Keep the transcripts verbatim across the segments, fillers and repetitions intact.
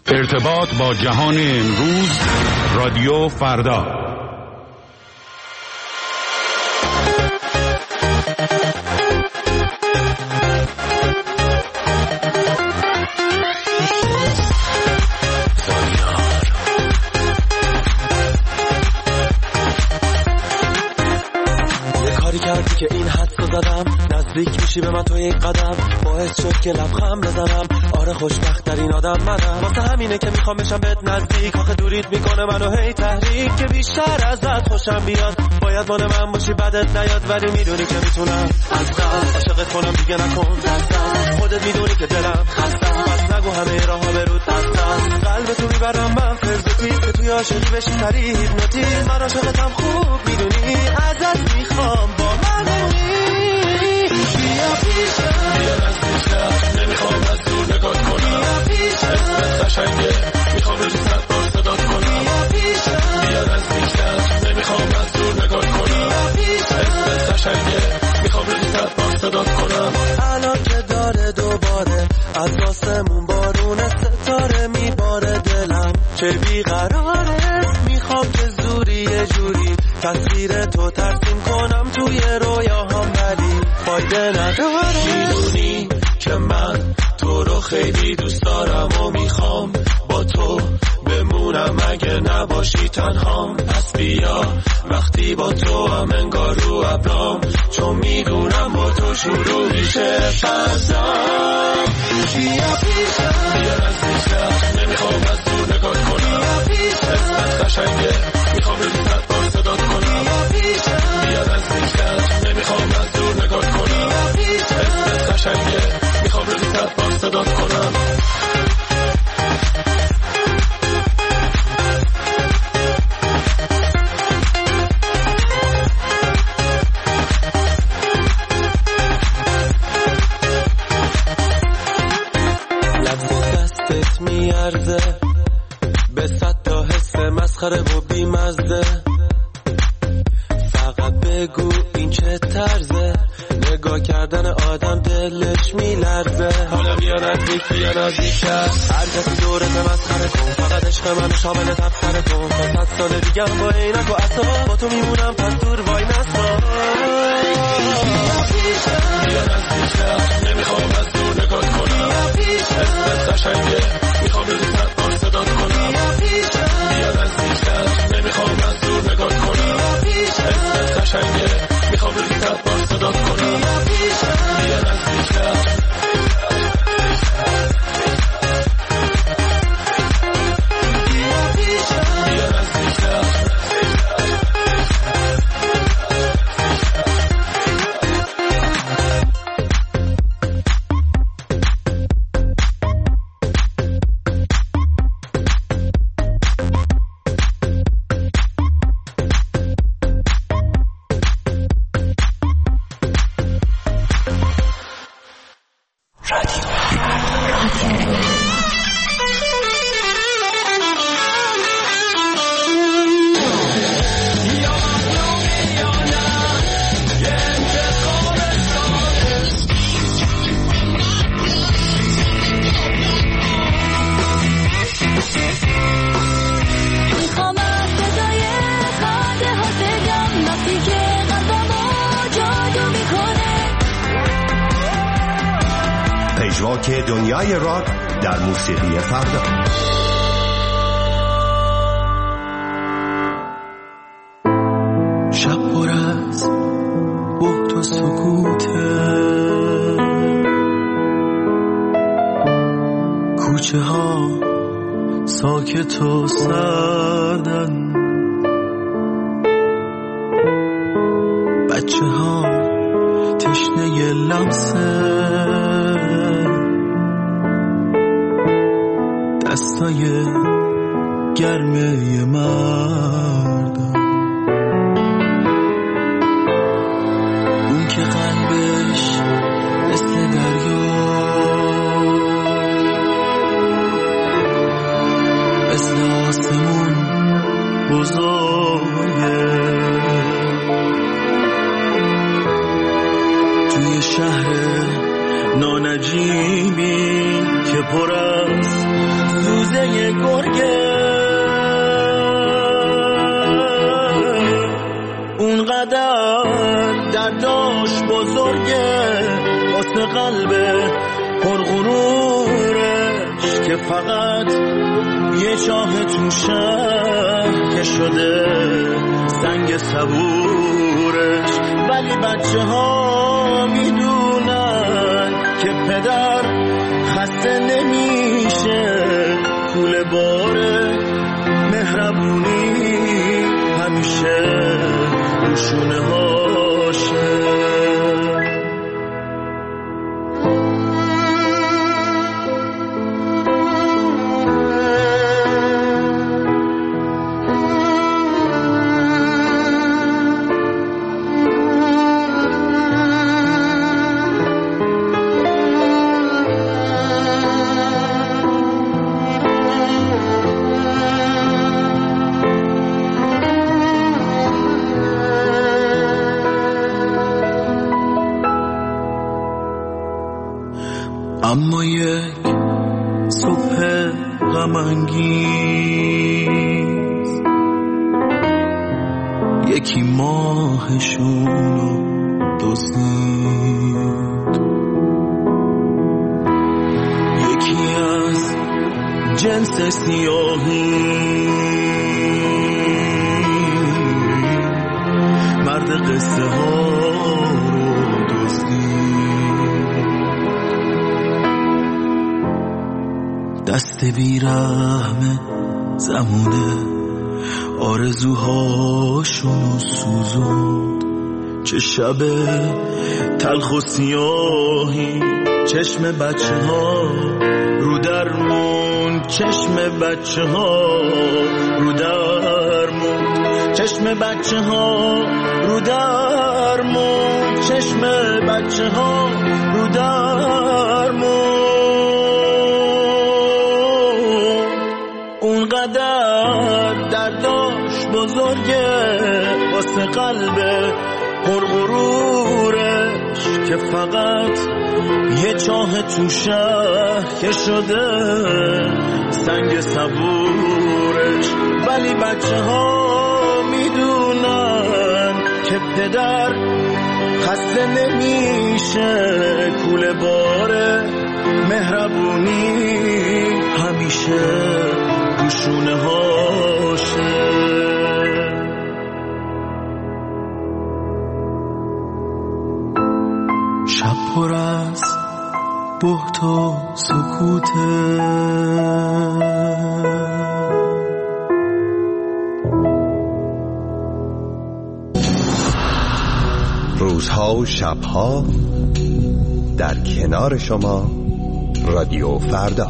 ارتباط با جهان امروز، رادیو فردا. کردی که این حدس رو زدم، نزدیک میشی به من تو یک قدم، باعث شد که لبخند بزنم. آره خوشبخت در این آدم منم، واسه همینه که میخوام بشم بهت نزدیک. آخه دوریت میکنه منو هی تحریک، که بیشتر ازت خوشم بیاد. باید مال من باشی بدت نیاد، ولی میدونی که میتونم از قلب عاشقت کنم. دیگه نکن دستم، خودت میدونی که دلم خستم. بس نگو همه راهها برود دستم، قلب تو میبرم من فرزوتی، که توی عاشقی بشی سری هیپنوتیزم. من عاشقتم خوب میدونی، ازت میخوام با من بمونی. بیا پیشم، بیا نزدیکم، نمیخوام از دور نگات کنم. بیا پیشم، اسمت قشنگه، میخوام روزی صد بار صدات کنم. بیا پیشم، بیا نزدیکم، نمیخوام از دور نگات کنم. بیا پیشم، اسمت قشنگه، میخوام روزی صد بار صدات کنم. الان که داره دوباره از آسمون بارون ستاره میباره، دلم چه بیقراره. میخوام که زوری یه جوری تصویر تو ترسیم کنم توی رویاهام، ولی فایده نداره. میدونی که من تو رو خیلی دوست دارم و میخوام با تو بمونم اگه نباشی تنهام. پس بیا وقتی با تو هم انگار رو ابرام، چون میدونم با تو شروع میشه فضام. بیا پیشم، بیا نزدیکم، نمیخوام از دور نگات کنم. بیا پیشم، اسمت قشنگه، میخوام روزی صد بار صدات کنم. بیا پیشم، بیا نزدیکم، نمیخوام از دور نگات کنم. بیا پیشم، اسمت قشنگه، میخوام روزی صد بار صدات کنم. میارزه به صد تا حس مسخره و بیمزه. فقط بگو این چه طرزه، نگاه کردن آدم دلش میلرزه. حالا بیا نزدیک، بیا نزدیک، هر کسی دورت مسخره کن. فقط عشق من شامل تبصره کن. تا صد سال دیگه با عینک و عصا با تو میمونم، پس دور وای نسا. بیا نزدیک، نمیخوام از دور نگات کنم. اسمت قشنگه، میخوام روزی صد بار صدات کنم. بیا نزدیکم، نمیخوام از دور نگات کنم. اسمت قشنگه، میخوام روزی صد بار صدات کنم. بیا نزدیکم. پژواک دنیای راک در موسیقی فردا. شب پر از بهت و سکوته، کوچه ها ساکت و سردن، بچه ها تشنه لمسه، دستای گرمه مردم، اون که قلبش مثل دریا، مثل آسمون بزرگه، توی شهر نانجیمی که پر از زوزه گرگه اونقدر درداش بزرگه واسه قلب پرغرورش که فقط یه چاه تو شهر که شده سنگ صبورش. ولی بچه ها میدونن که پدر خسته نمیشه، کوله باره مهربونی همیشه روشونه هاشه. اما یک صبح غم‌انگیز یکی ماهشونو دزدید، یکی از جنس سیاهی مرد قصه ها رو دزدید. دست بیرحم زمونه آرزوهاشونو سوزوند، چه شب تلخ و سیاهی چشم بچه ها رو درمون، چشم بچه ها رو درمون، چشم بچه ها رو درمون، چشم بچه ها رو درمون. اونقدر درداش بزرگه واسه قلب پرغرورش که فقط یه چاه تو شهر که شده سنگ صبورش. ولی بچه ها میدونن که پدر خسته نمیشه، کوله باره مهربونی همیشه روشونه هاشه. شب پر از بهت و سکوته، روزها و شبها در کنار شما رادیو فردا.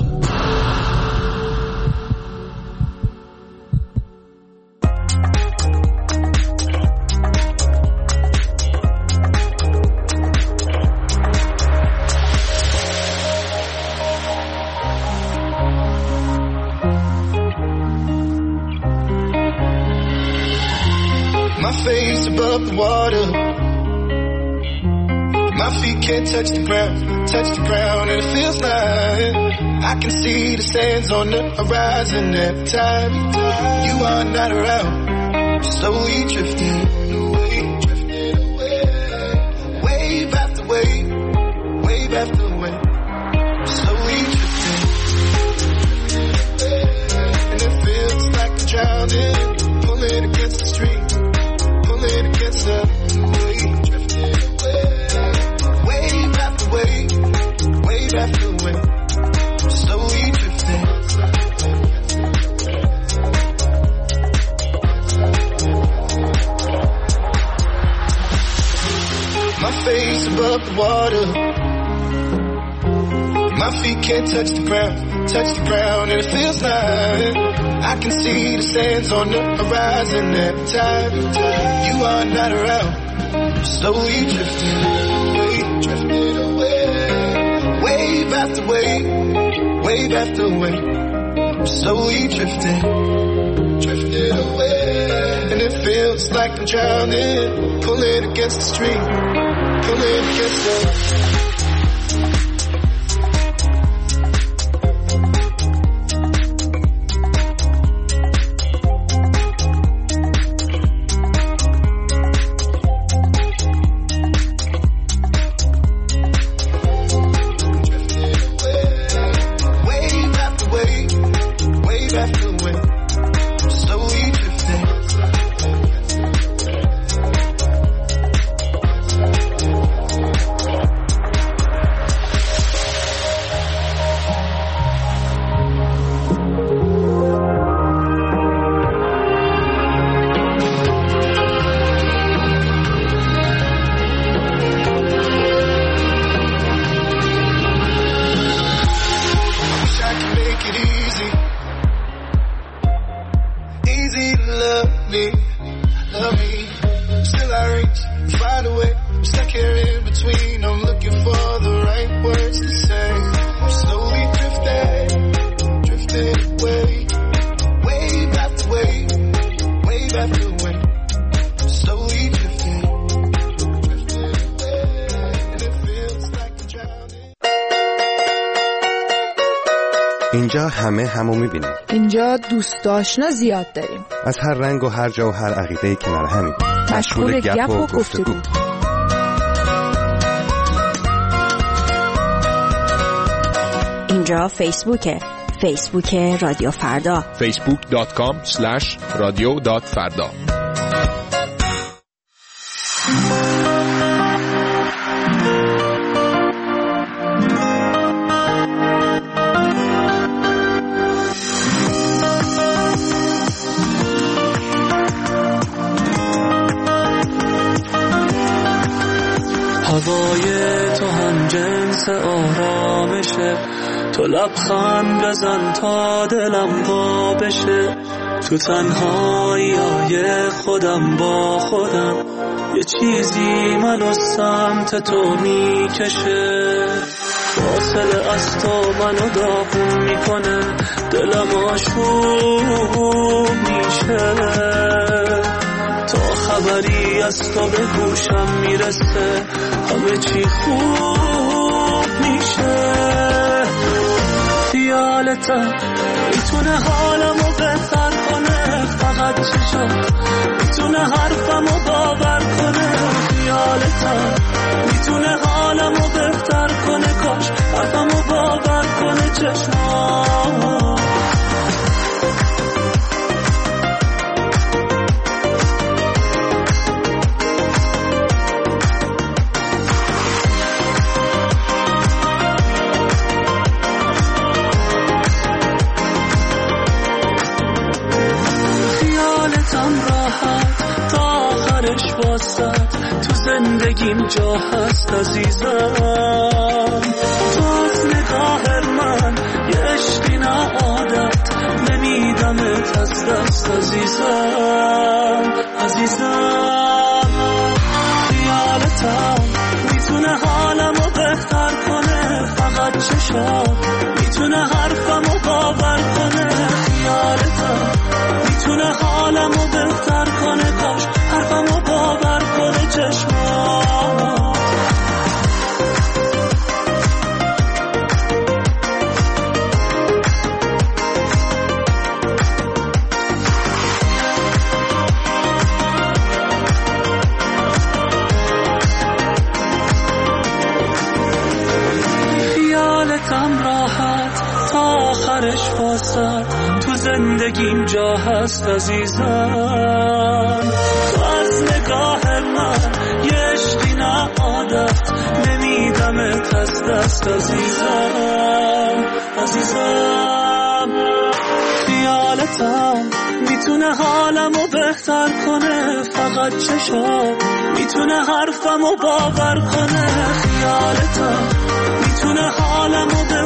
Above the water, my feet can't touch the ground, touch the ground, and it feels like I can see the sands on the horizon every time you are not around. Slowly drifting away, drifting away, wave after wave, wave after wave, slowly drifting, and it feels like I'm drowning, pulling against the stream. Against the wave, drifting away, wave after wave, wave after wave, slowly drifting. My face above the water, my feet can't touch the ground, touch the ground, and it feels like I can see the sands on the horizon every time you are not around. Slowly drifting away, drifting away, wave after wave, wave after wave, slowly drifting, drifting away, and it feels like I'm drowning, pulling against the stream, pulling against the take it easy. Easy to love me, love me. Still I reach, find a way. I'm stuck here in between. I'm looking for the right words to say. I'm slowly drifting, drifting away. Wave after wave, wave after wave. I'm slowly drifting, drifting away. And it feels like I'm drowning. اینجا همه همو میبینیم. اینجا دوست آشنا زیاد داریم. از هر رنگ و هر جا و هر عقیده‌ای کنار همیم. مشغول گپ و گفتگو. اینجا فیسبوکه. فیسبوک رادیو فردا. فیسبوک دات کام اسلش رادیو دات فردا. هوای تو هم جنس آرامشه، تو لبخند بزن تا دلم وا بشه. تو تنهایی های خودم با خودم، یه چیزی منو سمت تو میکشه. فاصله از تو منو داغون میکنه، دلم آشوب میشه. تا خبری از تو به گوشم میرسه، همه چی خوب میشه. خیالتم میتونه حالمو بهتر کنه، فقط چشم میتونه حرفمو باور کنه. خیالتم میتونه حالمو بهتر کنه، کاش حرفمو باور کنه چشمام. تو زندگیم جا هست عزیزم، تو از نگاه من یه عشقی نه عادت، نمیدمت از دست عزیزم. عزیزم خیالتم میتونه حالمو بهتر کنه، فقط چشم میتونه حرفمو باور کنه. خیالتم میتونه حالمو بهتر کنه، کاش حرفمو باور کنه چشمام. خیالتم راحت تا آخرش واسه، تو زندگیم جا هست عزیزم. تو از نگاه من یه عشقی نه عادت، نمیدمت از دست عزیزم. عزیزم خیالتم میتونه حالمو بهتر کنه، فقط چشم میتونه حرفمو باور کنه. خیالتم میتونه حالمو بهتر